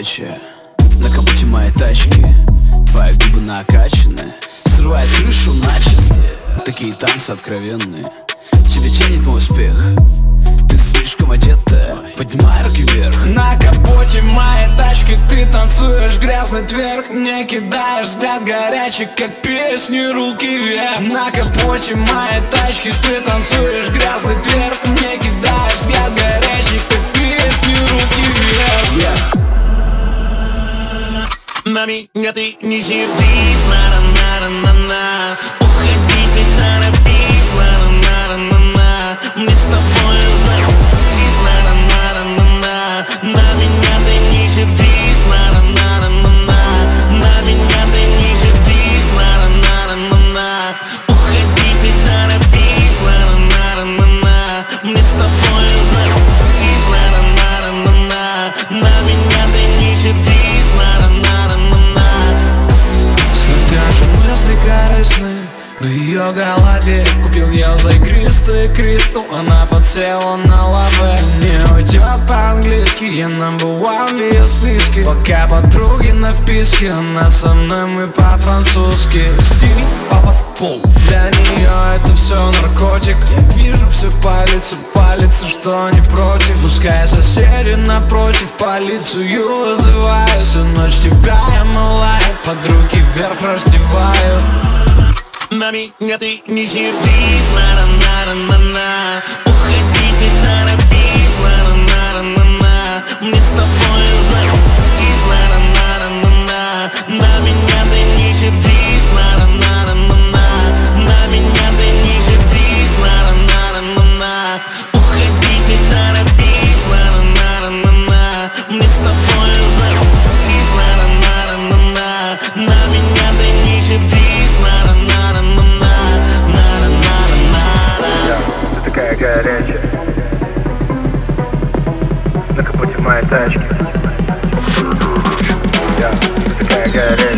горячая. На капоте моей тачки твои губы накачаны, срывает крышу начисто. Такие танцы откровенные, тебе тянет мой успех. Ты слишком одета, поднимай руки вверх. На капоте моей тачки ты танцуешь грязный тверк. Мне кидаешь взгляд горячий, как песни, руки вверх. На капоте моей тачки ты танцуешь грязный тверк. Мне кидаешь взгляд горячий, как песни, руки вверх. На меня ты не сердись, на-на-на-на-на. Уходи, ты торопись, на-на-на-на-на. Мне с тобой заебись, на-на-на-на-на. На меня ты не сердись, на-на-на-на-на. На меня ты не сердись, на-на-на-на-на. Уходи, ты торопись, на-на-на-на-на. Мне с тобой заебись, на-на-на-на-на. На меня ты не сердись, на-на-на-на-на. Корыстны в ее голове. Купил я за игристый кристалл, она подсела на лаве. Не уйдет по-английски, я number one в ее списке. Пока подруги на вписке, она со мной, мы по-французски. Стиль, папас, флоу. Для нее это все наркотик. Я вижу все палится, что не против. Пускай соседи напротив полицию вызывают. Всю ночь тебя я мылаю, под руки вверх раздеваю. На меня ты не сердись, на-на-на-на-на. Уходи, ты торопись, на-на-на-на-на. Мне с тобой заебись, на-на-на-на-на. На меня ты не сердись, на-на-на-на-на. На меня ты не сердись, на-на-на-на-на. Уходи, ты торопись, на-на-на-на-на. Мне с тобой заебись, на-на-на-на-на. На меня ты не сердись, на-на-на-на-на. Ты такая горячая. На капоте моей тачки. Ты такая горячая.